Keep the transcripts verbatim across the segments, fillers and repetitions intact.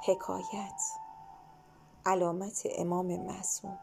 حکایت علامت امام معصوم.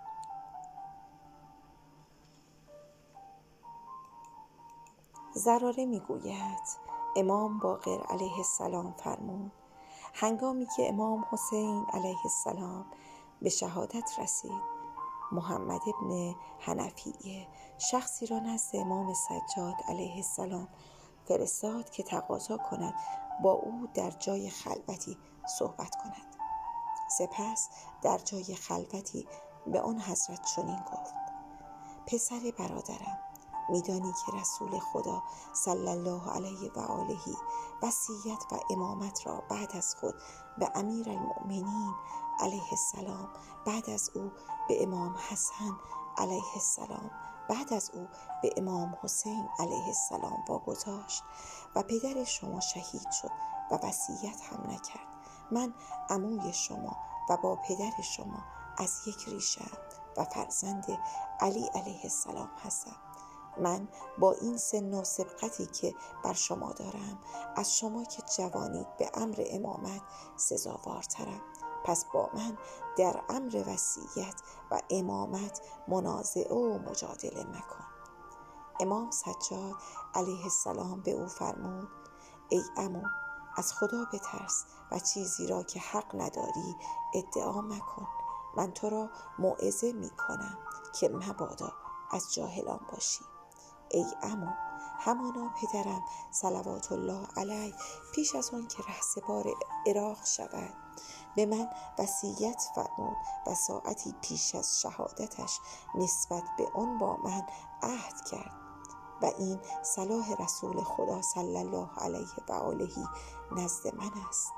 زراره میگوید امام باقر علیه السلام فرمود هنگامی که امام حسین علیه السلام به شهادت رسید، محمد ابن حنفیه شخصی را نزد امام سجاد علیه السلام فرستاد که تقاضا کند با او در جای خلوتی صحبت کند. سپس در جای خلوتی به آن حضرت چنین گفت: پسر برادرم، میدانی که رسول خدا صلی الله علیه و آله وصیت و امامت را بعد از خود به امیرالمؤمنین علیه السلام، بعد از او به امام حسن علیه السلام، بعد از او به امام حسین علیه السلام واگذاشت و پدر شما شهید شد و وصیت هم نکرد. من عموی شما و با پدر شما از یک ریشه‌ام و فرزند علی علیه السلام هستم. من با این سن و سبقتی که بر شما دارم، از شما که جوانید به امر امامت سزاوارترم. پس با من در امر وصیت و امامت منازعه و مجادله مکن. امام سجاد علیه السلام به او فرمود: ای عمو، از خدا بترس و چیزی را که حق نداری ادعا مکن. من تو را موعظه می کنم که مبادا از جاهلان باشی. ای عمو، همانا پدرم صلوات الله علیه پیش از آن که رهسپار عراق شود به من وصیت فرمود و ساعتی پیش از شهادتش نسبت به آن با من عهد کرد و این صلاح رسول خدا صلی الله علیه و آله نزد من است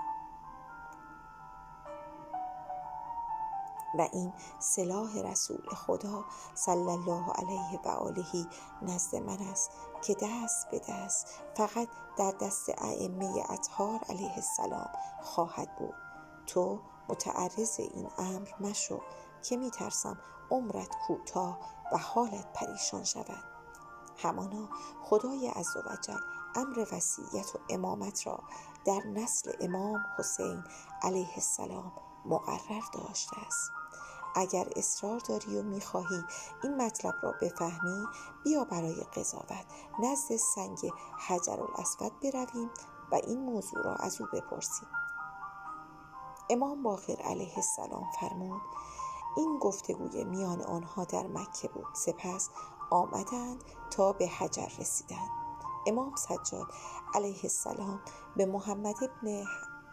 و این سلاح رسول خدا صلی الله علیه و آله نزد من است که دست به دست فقط در دست ائمه اطهار علیه السلام خواهد بود. تو متعرض این امر مشو که می ترسم عمرت کوتاه و حالت پریشان شود. همانا خدای عزوجل امر وصیت و امامت را در نسل امام حسین علیه السلام مقرر داشته است. اگر اصرار داری و میخواهی این مطلب را بفهمی، بیا برای قضاوت نزد سنگ حجرالاسود برویم و این موضوع را از او بپرسیم. امام باقر علیه السلام فرمود: این گفتگوی میان آنها در مکه بود. سپس آمدند تا به حجر رسیدند. امام سجاد علیه السلام به محمد ابن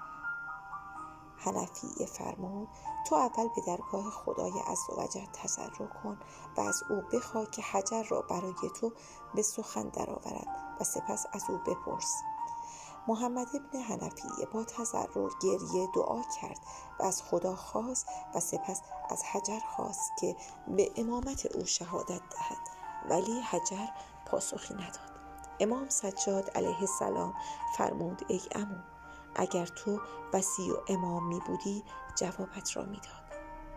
حنفیه فرمود: تو اول به درگاه خدای عزوجل تضرع کن و از او بخواه که حجر را برای تو به سخن درآورد و سپس از او بپرس. محمد ابن حنفیه با تضرع گریه دعا کرد و از خدا خواست و سپس از حجر خواست که به امامت او شهادت دهد، ولی حجر پاسخی نداد. امام سجاد علیه السلام فرمود: ای عمو، اگر تو وصی و امام می بودی جوابت را می داد.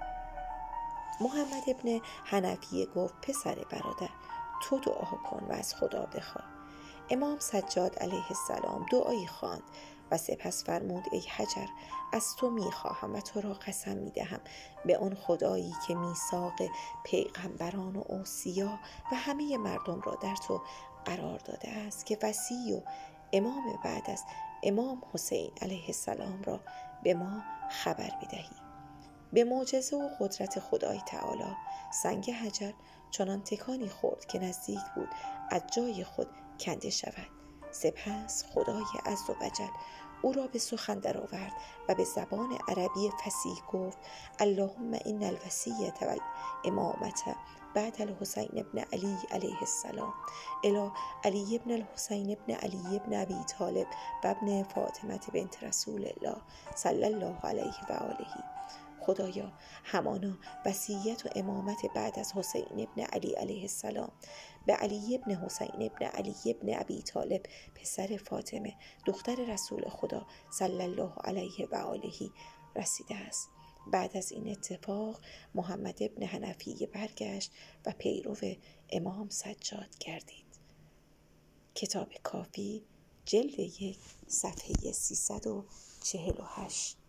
محمد ابن حنفیه گفت: پسر برادر، تو دعا کن و از خدا بخواه. امام سجاد علیه السلام دعایی خواند و سپس فرمود: ای حجر، از تو می خواهم و تو را قسم می دهم به آن خدایی که میثاق پیغمبران و اوصیا و همه مردم را در تو قرار داده است که وصی و امام بعد از امام حسین علیه السلام را به ما خبر بدهی. به معجزه و قدرت خدای تعالی سنگ حجر چنان تکانی خورد که نزدیک بود از جای خود کنده شود. سپس خدای عزوجل او را به سخن درآورد و به زبان عربی فصیح گفت: اللهم ان الوصیة والامامة بعد الحسین ابن علی علیه السلام الی علی ابن الحسین ابن علی ابن ابی طالب و ابن فاطمه بنت رسول الله صلی الله علیه و آله. خدایا، همانا وصیت و امامت بعد از حسین ابن علی علیه السلام به علی ابن حسین ابن علی ابن ابی طالب پسر فاطمه دختر رسول خدا صلی الله علیه و آله رسیده است. بعد از این اتفاق محمد ابن حنفیه برگشت و پیرو امام سجاد گردید. کتاب کافی، جلد یک، صفحه سیصد و چهل و هشت.